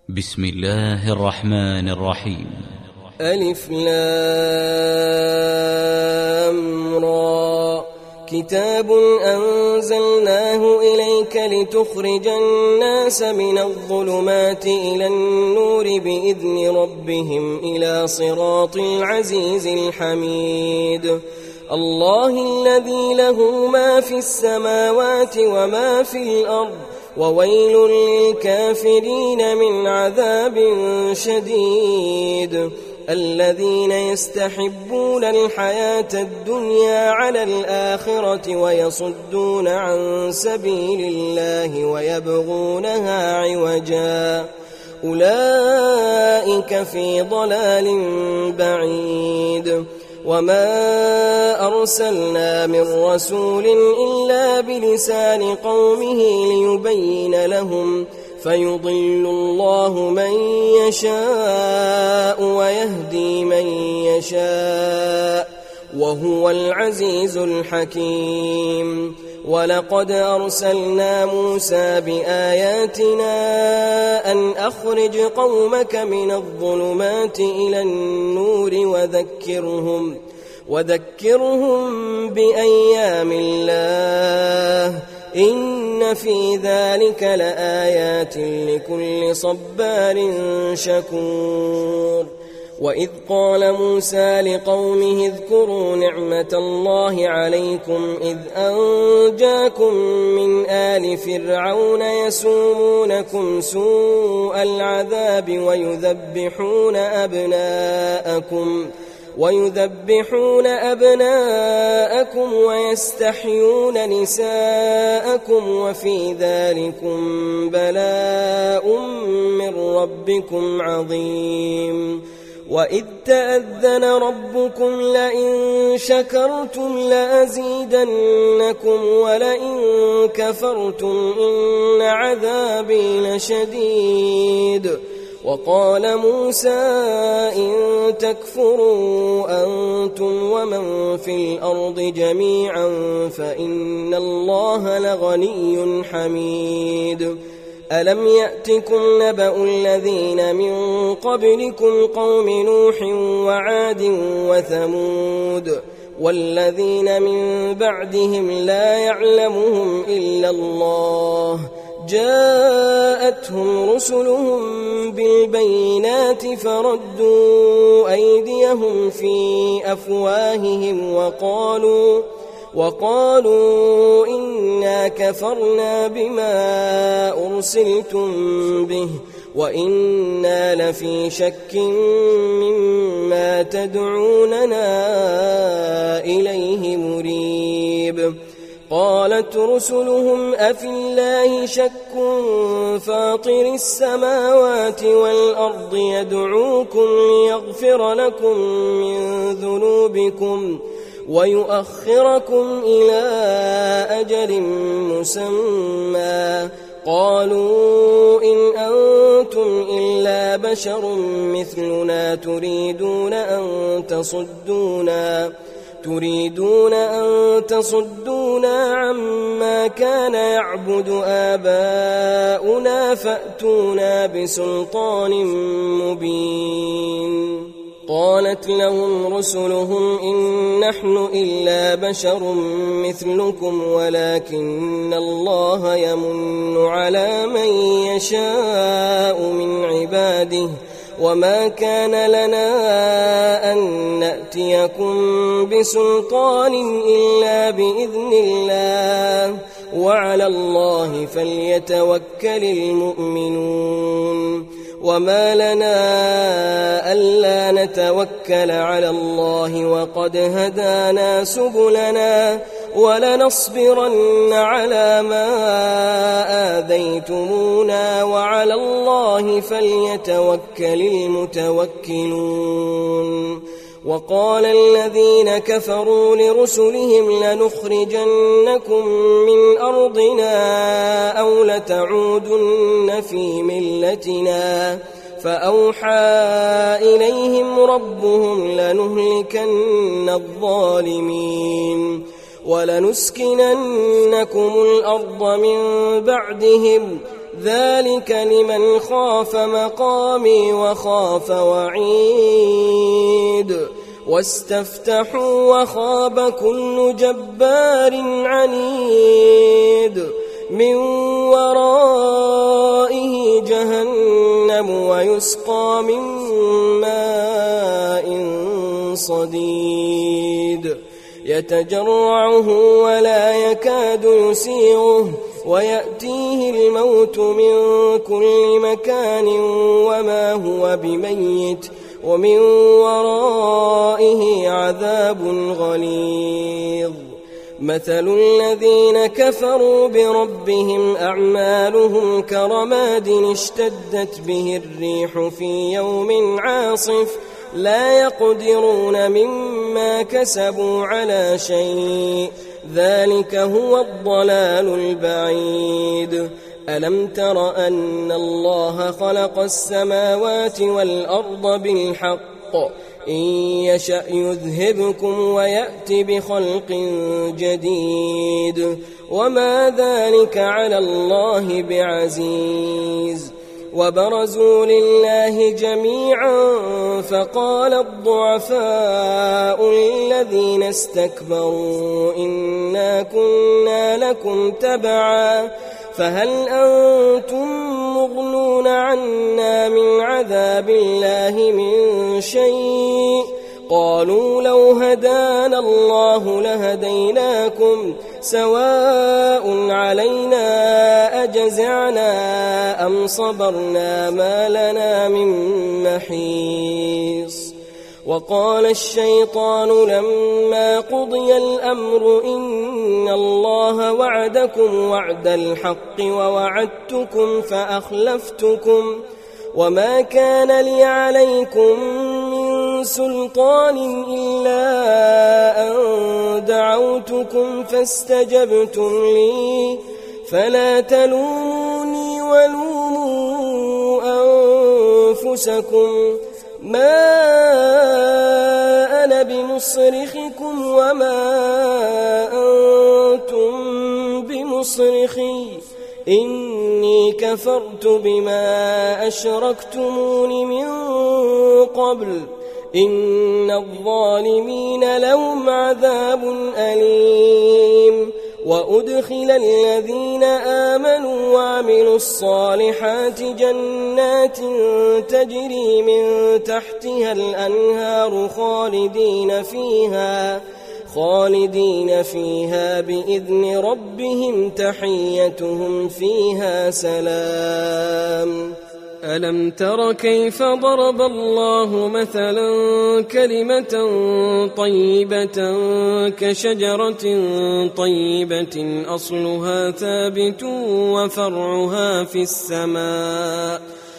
بسم الله الرحمن الرحيم. ألف لام را كتاب أنزلناه إليك لتخرج الناس من الظلمات إلى النور بإذن ربهم إلى صراط العزيز الحميد. الله الذي له ما في السماوات وما في الأرض وويل للكافرين من عذاب شديد. الذين يستحبون الحياة الدنيا على الآخرة ويصدون عن سبيل الله ويبغونها عوجا أولئك في ضلال بعيد. وما أرسلنا من رسول إلا بلسان قومه ليبين لهم فيضل الله من يشاء ويهدي من يشاء وهو العزيز الحكيم. ولقد أرسلنا موسى بآياتنا أن أخرج قومك من الظلمات إلى النور وذكرهم بأيام الله إن في ذلك لآيات لكل صبار شكور. وإذ قال موسى لقومه اذكروا نعمة الله عليكم إذ أنجاكم من آل فرعون يسومونكم سوء العذاب ويذبحون أبناءكم ويستحيون نساءكم وفي ذلكم بلاء من ربكم عظيم. وإذ تأذن ربكم لئن شكرتم لأزيدنكم ولئن كفرتم إن عذابي لشديد. وقال موسى إن تكفروا أنتم ومن في الأرض جميعا فإن الله لغني حميد. ألم يأتكم نبأ الذين من قبلكم قوم نوح وعاد وثمود والذين من بعدهم لا يعلمهم إلا الله جاءتهم رسلهم بالبينات فردوا أيديهم في أفواههم وقالوا إنا كفرنا بما أرسلتم به وإنا لفي شك مما تدعوننا إليه مريب. قالت رسلهم أفي الله شك فاطر السماوات والأرض يدعوكم ليغفر لكم من ذنوبكم ويؤخركم إلى أجل مسمى. قالوا إن أنتم إلا بشر مثلنا تريدون أن تصدونا عما كان يعبد آباؤنا فأتونا بسلطان مبين. قالت لهم رسلهم إن نحن إلا بشر مثلكم ولكن الله يمن على من يشاء من عباده وما كان لنا أن نأتيكم بسلطان إلا بإذن الله وعلى الله فليتوكل المؤمنون. وما لنا ألا نتوكل على الله وقد هدانا سبلنا ولنصبرن على ما آذيتمونا وعلى الله فليتوكل المتوكلون. وقال الذين كفروا لرسلهم لنخرجنكم من أرضنا أو لتعودن في ملتنا فأوحى إليهم ربهم لنهلكن الظالمين ولنسكننكم الأرض من بعدهم ذلك لمن خاف مقامي وخاف وعيد واستفتحوا وخاب كل جبار عنيد من ورائه جهنم ويسقى من ماء صديد يتجرعه ولا يكاد يسيغه ويأتيه الموت من كل مكان وما هو بميت ومن ورائه عذاب غليظ مثل الذين كفروا بربهم أعمالهم كرماد اشتدت به الريح في يوم عاصف لا يقدرون مما كسبوا على شيء ذلك هو الضلال البعيد ألم تر أن الله خلق السماوات والأرض بالحق إن يشأ يذهبكم ويأت بخلق جديد وما ذلك على الله بعزيز وبرزوا لله جميعا فقال الضعفاء للذين استكبروا إنا كنا لكم تبعا فهل أنتم مغنون عنا من عذاب الله من شيء قالوا لو هدانا الله لهديناكم سواء علينا أجزعنا أم صبرنا ما لنا من محيص وقال الشيطان لما قضي الأمر إن الله وعدكم وعد الحق ووعدتكم فأخلفتكم وما كان لي عليكم من سلطان إلا أن دعوتكم فاستجبتم لي فلا تلوموني ولوموا أنفسكم ما أنا بمصرخكم وما أنتم بمصرخي إني كفرت بما أشركتمون من قبل إن الظالمين لهم عذاب أليم وأدخل الذين آمنوا وعملوا الصالحات جنات تجري من تحتها الأنهار خالدين فيها بإذن ربهم تحيتهم فيها سلام ألم تر كيف ضرب الله مثلا كلمة طيبة كشجرة طيبة أصلها ثابت وفرعها في السماء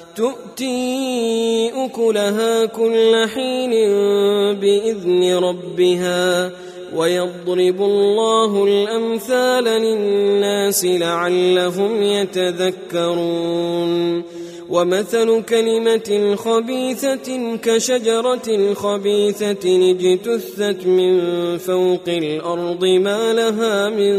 تؤتي أكلها كل حين بإذن ربها ويضرب الله الأمثال للناس لعلهم يتذكرون ومثل كلمة خبيثة كشجرة خبيثة اجتثت من فوق الأرض ما لها من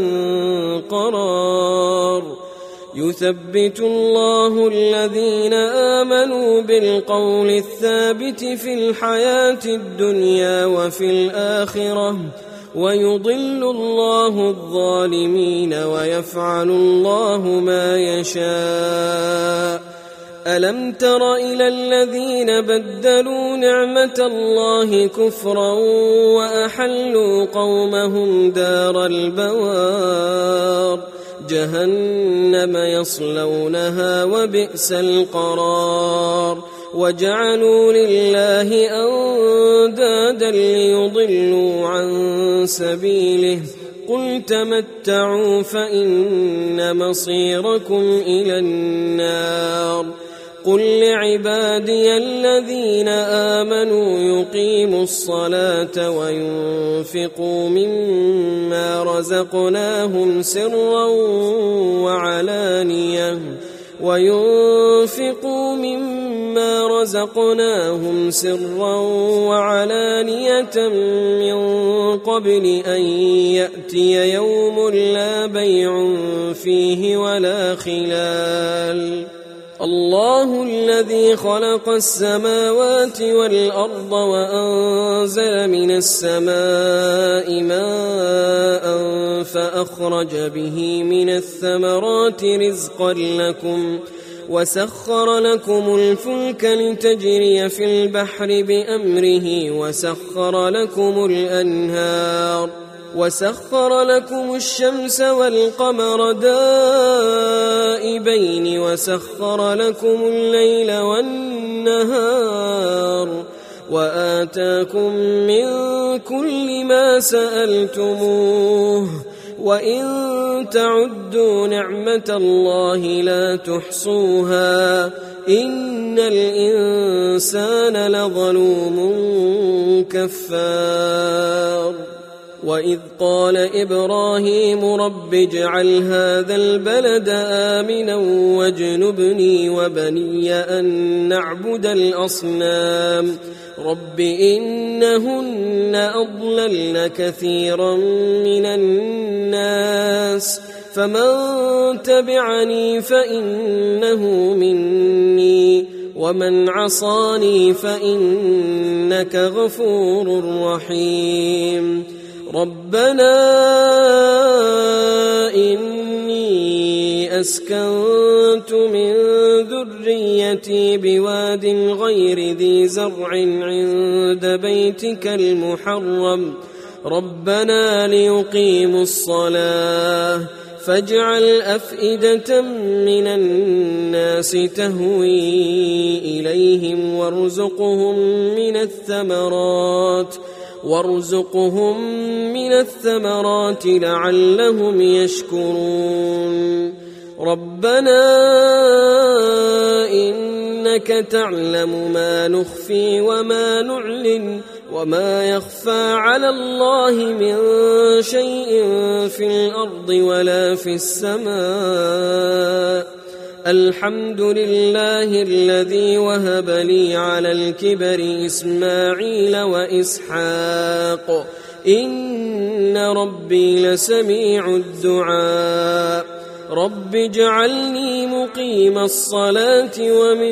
قرار يثبت الله الذين آمنوا بالقول الثابت في الحياة الدنيا وفي الآخرة ويضل الله الظالمين ويفعل الله ما يشاء ألم تر إلى الذين بدلوا نعمة الله كفرا وأحلوا قومهم دار البوار جهنم يصلونها وبئس القرار وجعلوا لله أندادا ليضلوا عن سبيله قل تمتعوا فإن مصيركم إلى النار قل لعبادي الذين آمنوا يقيموا الصلاة وينفقوا مما رزقناهم سرا وعلانية وينفقوا مما رزقناهم سرا وعلانية من قبل أن يأتي يوم لا بيع فيه ولا خلال. الله الذي خلق السماوات والأرض وأنزل من السماء ماء فأخرج به من الثمرات رزقا لكم وسخر لكم الفلك لتجري في البحر بأمره وسخر لكم الأنهار وسخر لكم الشمس والقمر دائبين وسخر لكم الليل والنهار وآتاكم من كل ما سألتموه وإن تعدوا نعمة الله لا تحصوها إن الإنسان لظلوم كفار. وإذ قال إبراهيم رب اجعل هذا البلد آمنا واجنبني وبني أن نعبد الأصنام رب إنهن أضللن كثيرا من الناس فمن تبعني فإنه مني ومن عصاني فإنك غفور رحيم. ربنا إني أسكنت من ذريتي بواد غير ذي زرع عند بيتك المحرم ربنا ليقيموا الصلاة فاجعل أفئدة من الناس تهوي إليهم وارزقهم من الثمرات لعلهم يشكرون. ربنا إنك تعلم ما نخفي وما نعلن وما يخفى على الله من شيء في الأرض ولا في السماء. الحمد لله الذي وهب لي على الكبر إسماعيل وإسحاق إن ربي لسميع الدعاء. رب اجعلني مقيم الصلاة ومن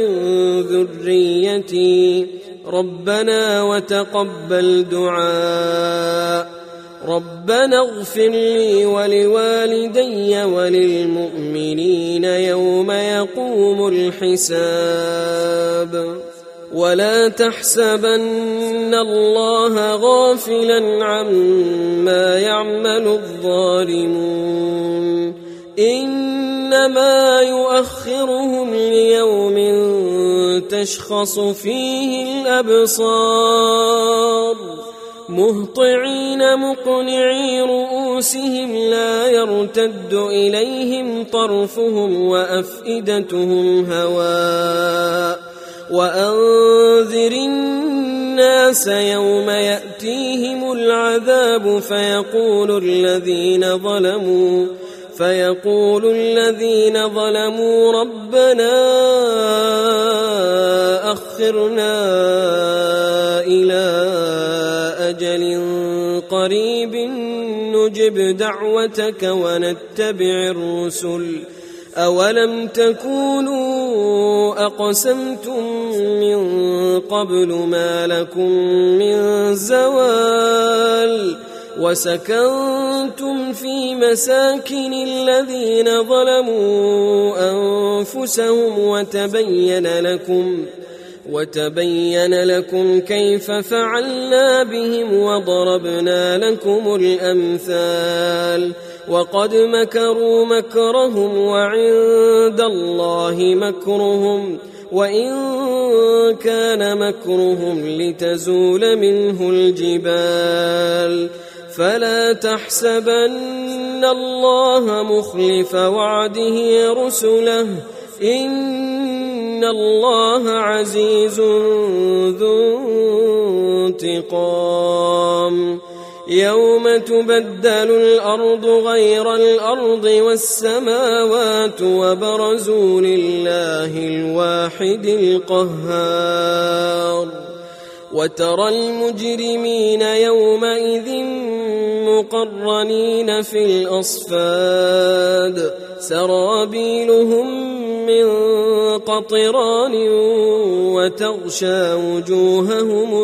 ذريتي ربنا وتقبل دعاء. ربنا اغفر لي ولوالدي وللمؤمنين يوم يقوم الحساب. ولا تحسبن الله غافلا عما يعمل الظالمون إنما يؤخرهم ليوم تشخص فيه الأبصار مهطعين مقنعي رؤوسهم لا يرتد إليهم طرفهم وأفئدتهم هواء. وأنذر الناس يوم يأتيهم العذاب فيقول الذين ظلموا ربنا أخرنا إلى أجل قريب نجب دعوتك ونتبع الرسل أولم تكونوا أقسمتم من قبل ما لكم من زوال وسكنتم في مساكن الذين ظلموا أنفسهم وتبين لكم كيف فعلنا بهم وضربنا لكم الأمثال. وقد مكروا مكرهم وعند الله مكرهم وإن كان مكرهم لتزول منه الجبال. فلا تحسبن الله مخلف وعده رسله إن الله عزيز ذو انتقام. يوم تبدل الأرض غير الأرض والسماوات وبرزوا لله الواحد القهار وترى المجرمين يومئذ مقرنين في الأصفاد سرابيلهم من قطران وتغشى وجوههم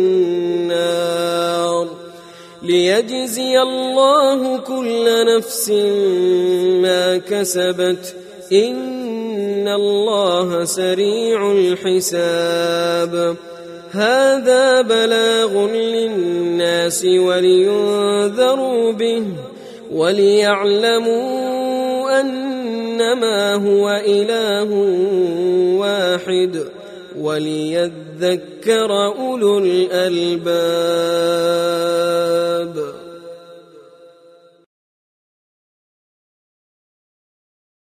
النار ليجزي الله كل نفس ما كسبت إن الله سريع الحساب هذا بلاغ للناس ولينذروا به وليعلموا أنما هو إله واحد وليذكر أولو الألباب.